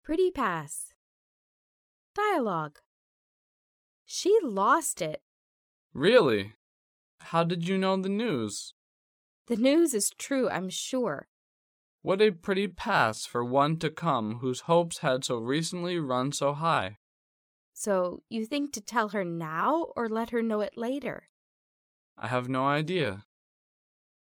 Pretty pass. Dialogue. She lost it. Really? How did you know the news? The news is true, I'm sure. What a pretty pass for one to come whose hopes had so recently run so high. So you think to tell her now or let her know it later? I have no idea.